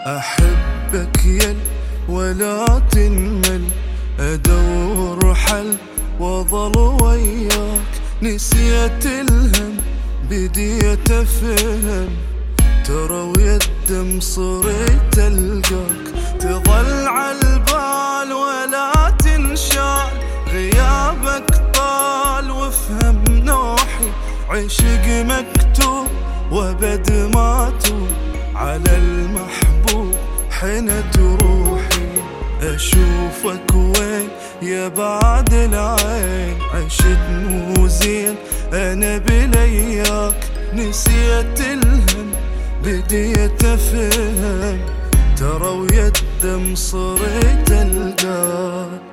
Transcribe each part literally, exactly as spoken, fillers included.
أحبك يل ولا تنمل، أدور حل وظل وياك. نسيت الهم بديت أفهم، ترى ويا الدم صرت ألقاك. تظل عالبال ولا تنشال، غيابك طال وافهم نوحي. عشق مكتوب وابد ما توب، على المحبوب حنت روحي. أشوفك وين يا بعد العين، عشت مو زين أنا بلياك. نسيت الهم بديت أفهم، ترى ويا الدم صرت ألقاك.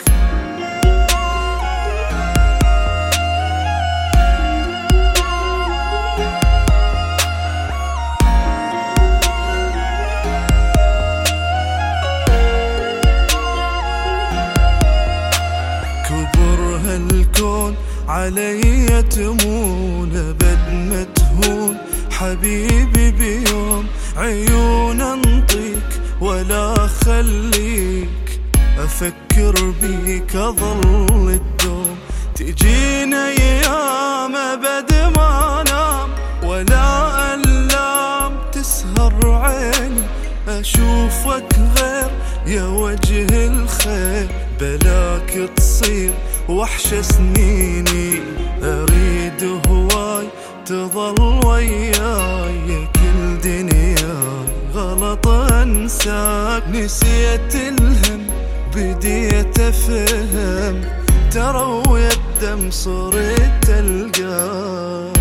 كبر هالكون علي تمون، أبد ما تهون حبيبي بيوم. عيون انطيك ولا خليك، أفكر بيك أظل الدوم. تجينا أيام أبد ما نام، ولا ألام تسهر عيني. أشوفك غير يا وجه الخير، بلاك تصير وحشة سنيني. أريد هواي تظل وياي، كل دنياي غلط أنساك. نسيت الهم بديت أفهم، ترى ويا الدم صرت ألقاك.